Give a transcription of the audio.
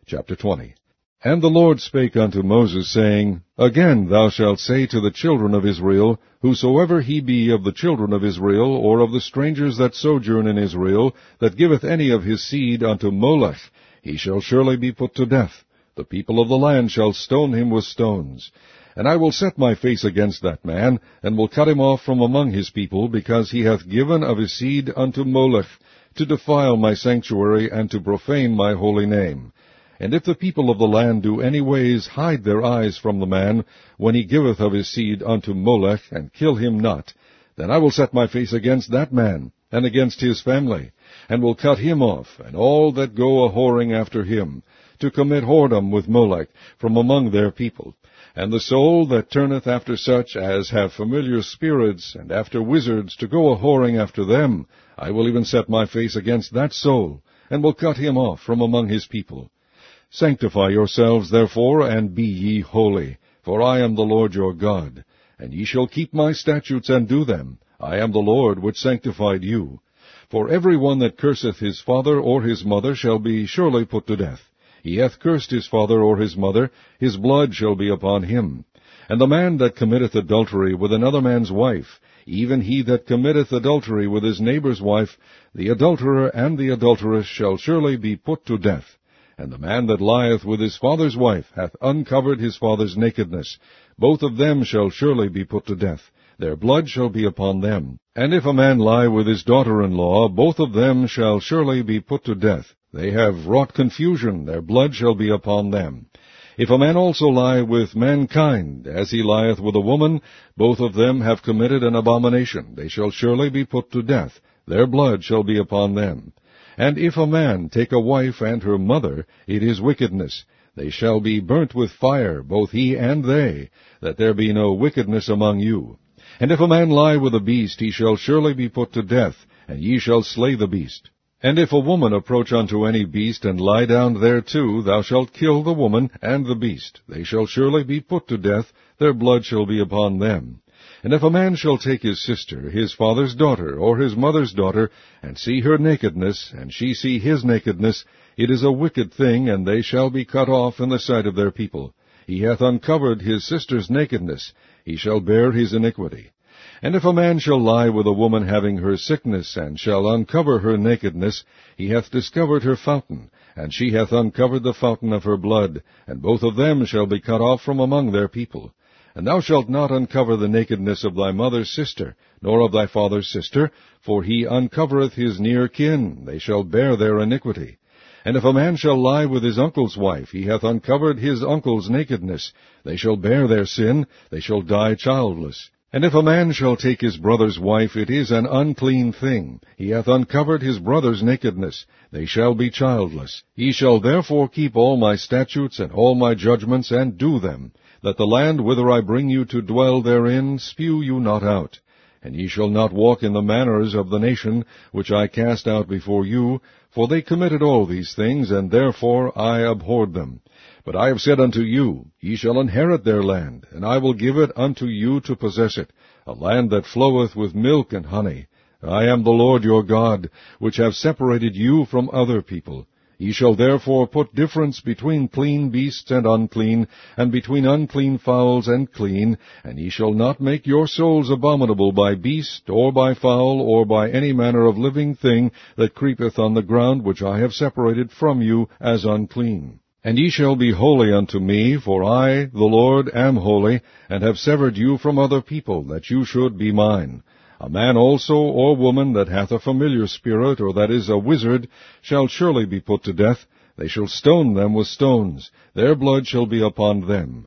Chapter 20. And the Lord spake unto Moses, saying, Again thou shalt say to the children of Israel, Whosoever he be of the children of Israel, or of the strangers that sojourn in Israel, that giveth any of his seed unto Molech, he shall surely be put to death. The people of the land shall stone him with stones. And I will set my face against that man, and will cut him off from among his people, because he hath given of his seed unto Molech, to defile my sanctuary, and to profane my holy name. And if the people of the land do any ways hide their eyes from the man, when he giveth of his seed unto Molech, and kill him not, then I will set my face against that man, and against his family, and will cut him off, and all that go a-whoring after him, to commit whoredom with Molech from among their people. And the soul that turneth after such as have familiar spirits, and after wizards, to go a-whoring after them, I will even set my face against that soul, and will cut him off from among his people. Sanctify yourselves, therefore, and be ye holy, for I am the Lord your God. And ye shall keep my statutes and do them. I am the Lord which sanctified you. For every one that curseth his father or his mother shall be surely put to death. He hath cursed his father or his mother, his blood shall be upon him. And the man that committeth adultery with another man's wife, even he that committeth adultery with his neighbour's wife, the adulterer and the adulteress shall surely be put to death. And the man that lieth with his father's wife hath uncovered his father's nakedness. Both of them shall surely be put to death. Their blood shall be upon them. And if a man lie with his daughter-in-law, both of them shall surely be put to death. They have wrought confusion, their blood shall be upon them. If a man also lie with mankind, as he lieth with a woman, both of them have committed an abomination. They shall surely be put to death. Their blood shall be upon them. And if a man take a wife and her mother, it is wickedness. They shall be burnt with fire, both he and they, that there be no wickedness among you. And if a man lie with a beast, he shall surely be put to death, and ye shall slay the beast. And if a woman approach unto any beast, and lie down thereto, thou shalt kill the woman and the beast. They shall surely be put to death, their blood shall be upon them. And if a man shall take his sister, his father's daughter, or his mother's daughter, and see her nakedness, and she see his nakedness, it is a wicked thing, and they shall be cut off in the sight of their people. He hath uncovered his sister's nakedness, he shall bear his iniquity. And if a man shall lie with a woman having her sickness, and shall uncover her nakedness, he hath discovered her fountain, and she hath uncovered the fountain of her blood, and both of them shall be cut off from among their people. And thou shalt not uncover the nakedness of thy mother's sister, nor of thy father's sister, for he uncovereth his near kin, they shall bear their iniquity. And if a man shall lie with his uncle's wife, he hath uncovered his uncle's nakedness, they shall bear their sin, they shall die childless. And if a man shall take his brother's wife, it is an unclean thing. He hath uncovered his brother's nakedness. They shall be childless. Ye shall therefore keep all my statutes and all my judgments, and do them, that the land whither I bring you to dwell therein spew you not out. And ye shall not walk in the manners of the nation which I cast out before you, for they committed all these things, and therefore I abhorred them. But I have said unto you, Ye shall inherit their land, and I will give it unto you to possess it, a land that floweth with milk and honey. I am the Lord your God, which have separated you from other people. Ye shall therefore put difference between clean beasts and unclean, and between unclean fowls and clean, and ye shall not make your souls abominable by beast, or by fowl, or by any manner of living thing that creepeth on the ground, which I have separated from you as unclean. And ye shall be holy unto me, for I, the Lord, am holy, and have severed you from other people, that you should be mine. A man also or woman that hath a familiar spirit, or that is a wizard, shall surely be put to death. They shall stone them with stones. Their blood shall be upon them.